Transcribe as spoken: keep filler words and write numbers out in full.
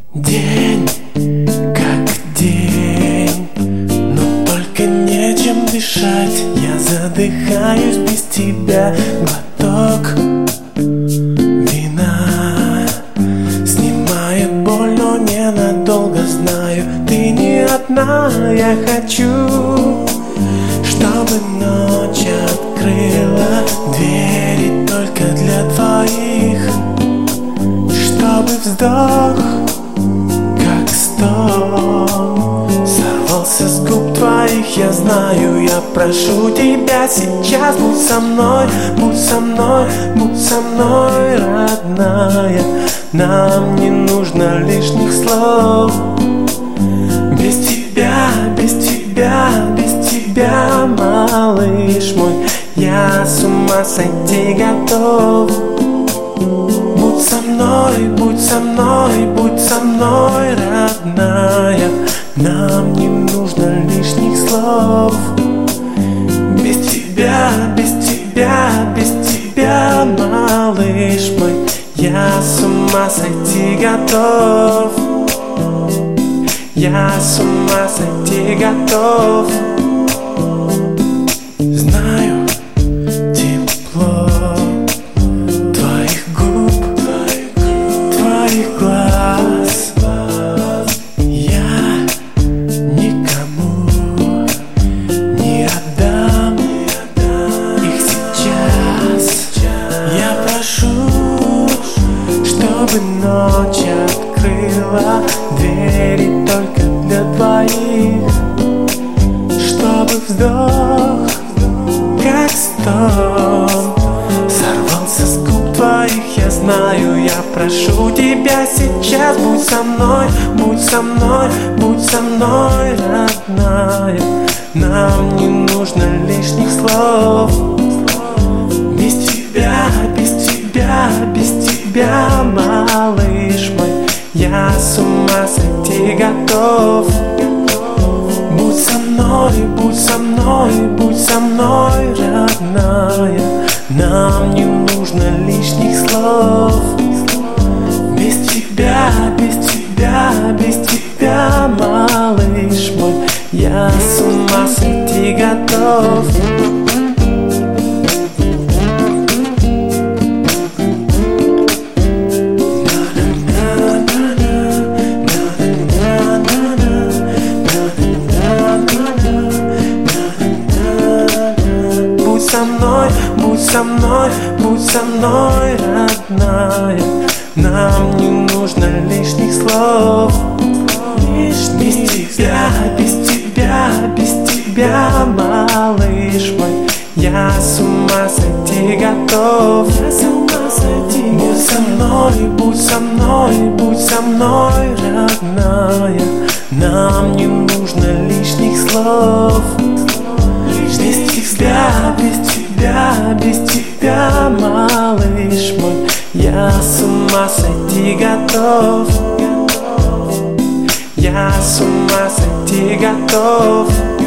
День как день, но только нечем дышать. Я задыхаюсь без тебя. Глоток вина снимает боль, но ненадолго. Знаю, ты не одна. Я хочу, чтобы ночь открыла двери только для твоих, чтобы вздох как стон сорвался с губ твоих. Я знаю, я прошу тебя сейчас. Будь со мной, будь со мной, будь со мной, родная. Нам не нужно лишних слов. Без тебя, без тебя, без тебя, малыш мой, я с ума сойти готов. Будь со мной, будь со мной, будь со мной, родная. Нам не нужно лишних слов. Без тебя, без тебя, без тебя, малыш мой, я с ума сойти готов. Я с ума сойти готов. Знаю тепло твоих губ, твоих глаз. Я никому не отдам их сейчас. Я прошу, чтобы ночь открыла двери только для твоих, чтобы вздох как стон сорвался с губ твоих. Я знаю, я прошу тебя сейчас. Будь со мной, будь со мной, будь со мной, родная. Нам не нужно лишних слов. Без тебя, без тебя, без тебя, малыш мой, я с ума сойти готов. Будь со мной, будь со мной, будь со мной, родная. Нам не нужно лишних слов. Без тебя, без тебя, без тебя, малыш мой, я с ума сойти готов. Будь со мной, будь со мной, будь со мной, родная. Нам не нужно лишних слов. Без тебя, без тебя, без тебя, малыш мой, я с ума сойти готов. Будь со мной, будь со мной, будь со мной, родная. Нам не нужно лишних слов. Без тебя, без тебя, без тебя, малыш мой, я с ума сойти готов. Я с ума сойти готов.